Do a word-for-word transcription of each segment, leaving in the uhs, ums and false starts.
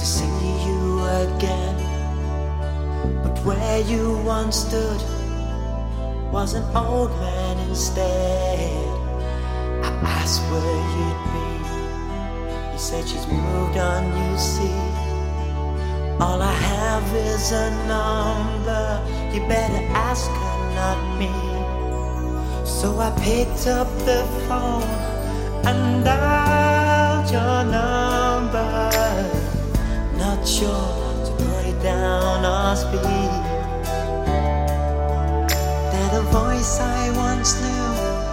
see you again. But where you once stood was an old man instead. I asked where you'd be. You said she's moved on, you see. All I have is a number. You better ask her, not me. So I picked up the phone and dialed your number. Not sure to put it down or speak. Then a voice I once knew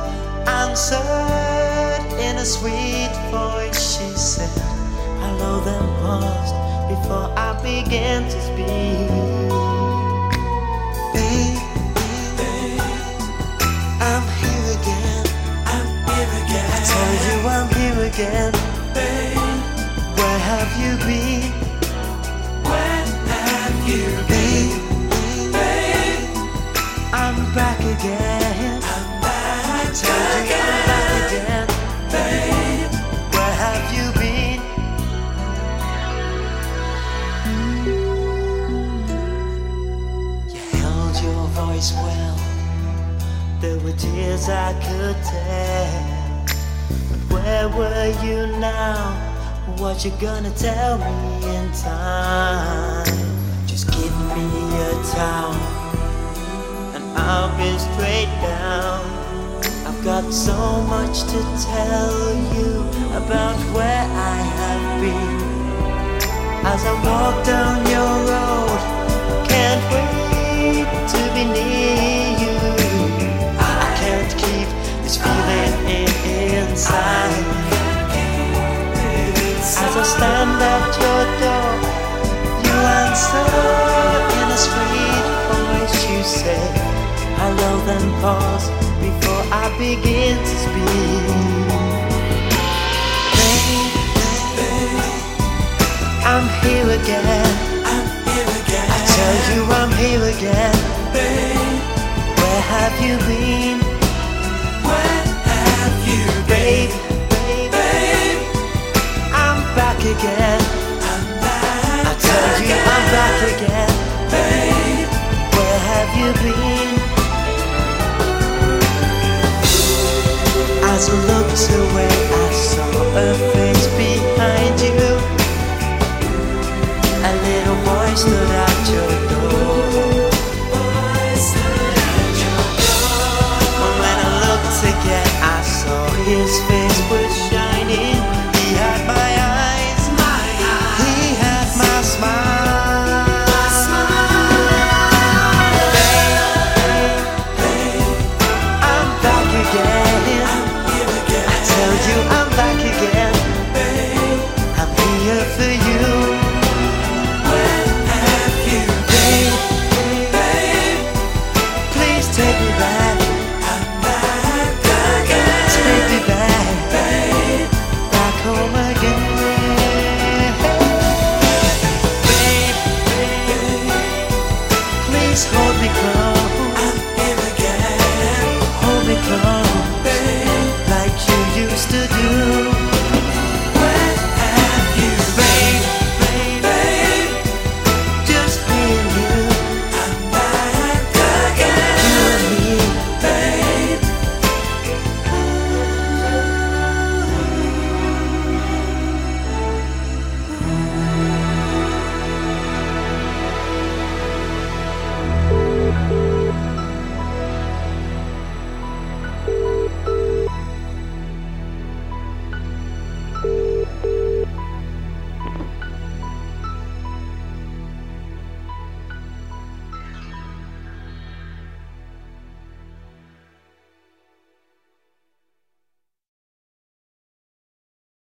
answered in a sweet voice. She said hello, then paused before I began to speak. Babe, I'm here again. I'm here again. I tell you I'm here again. Babe, where have you been? Where have you been? Babe, I'm back again. I'm back. I tell you I'm back again. Babe, where have you been? You held your voice well. There were tears I could tell. But where were you now? What you gonna tell me in time? Just give me a towel and I'll be straight down. I've got so much to tell you about where I have been. As I walk down your road, can't wait to be near you. I can't keep this feeling inside. As I stand at your door, you answer in a sweet voice. You say hello, then pause before I begin to speak. Babe, I'm here again. I'm here again. I tell you I'm here again. Babe, where have you been? Where have you been? Babe, babe, I'm back again.